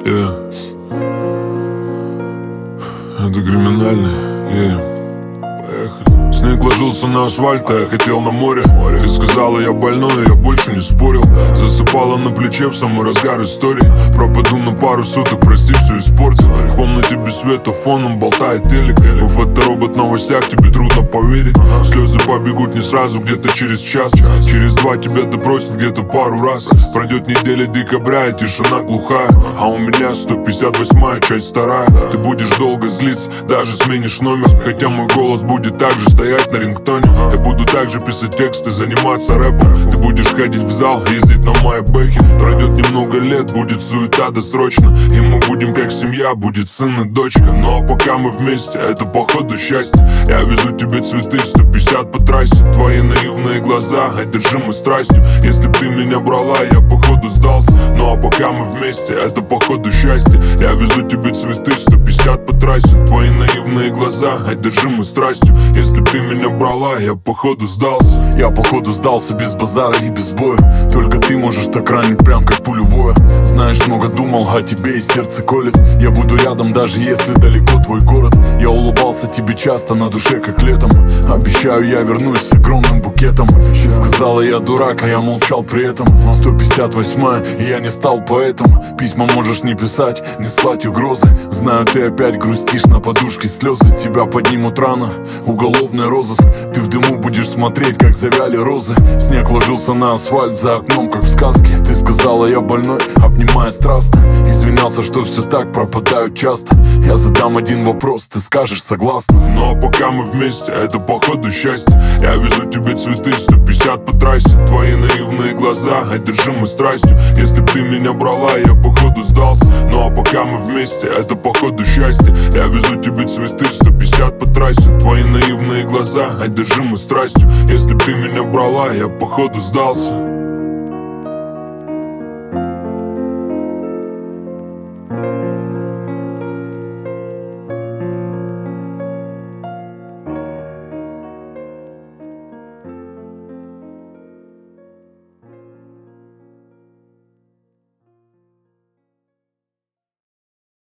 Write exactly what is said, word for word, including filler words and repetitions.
Yeah. Это криминальный, yeah. Поехали. Снег ложился на асфальт, а я хотел на море. Ты сказала, я больной, я больше не спорил. Засыпала на плече в самый разгар истории. Пропаду на пару суток, прости, все испортил. В комнате без света, фоном болтает телек. В фоторобот новостях, тебе трудно поверить. Слезы побегут не сразу, где-то через час. Через два тебя допросят где-то пару раз. Пройдет неделя декабря, и тишина глухая. А у меня сто пятьдесят восьмая, часть вторая. Ты будешь долго злиться, даже сменишь номер. Хотя мой голос будет так же стоять на рингтоне. Я буду также писать тексты, заниматься рэпом. Ты будешь ходить в зал, ездить на майбэхе. Пройдет немного лет, будет суета досрочно. И мы будем как семья, будет сын и дочка. Ну а пока мы вместе, это походу счастье. Я везу тебе цветы, сто пятьдесят по трассе. Твои наивные глаза, одержимы страстью. Если б ты меня брала, я походу сдался. Ну а пока мы вместе, это походу счастье. Я везу тебе цветы, сто пятьдесят по трассе. Твои наивные глаза, одержимы страстью. Если б ты меня брала, я походу сдался. Я походу сдался без базара и без боя. Только ты можешь так ранить, прям как пулевое. Знаешь, много думал о тебе и сердце колет. Я буду рядом, даже если далеко твой город. Я улыбался тебе часто, на душе как летом. Обещаю, я вернусь с огромным букетом. Ты сказала, я дурак, а я молчал при этом. Сто пятьдесят восьмая, и я не стал поэтом. Письма можешь не писать, не слать угрозы. Знаю, ты опять грустишь, на подушке слезы. Тебя поднимут рано, уголовный розыск. Ты в дыму будешь смотреть, как завяли розы. Снег ложился на асфальт за окном, как в сказке. Ты сказала, я больной, обнимая страстно. Извинялся, что все так, пропадают часто. Я задам один вопрос, ты скажешь согласна. Ну а пока мы вместе, это походу счастье. Я везу тебе цветы, сто пятьдесят по трассе. Твои наивные глаза, одержимы страстью. Если б ты меня брала, я походу сдался. Ну а пока мы вместе, это походу счастье. Я везу тебе цветы, сто пятьдесят по трассе. Твои наивные глаза, одержимы страстью. Если б ты меня брала, я походу сдался.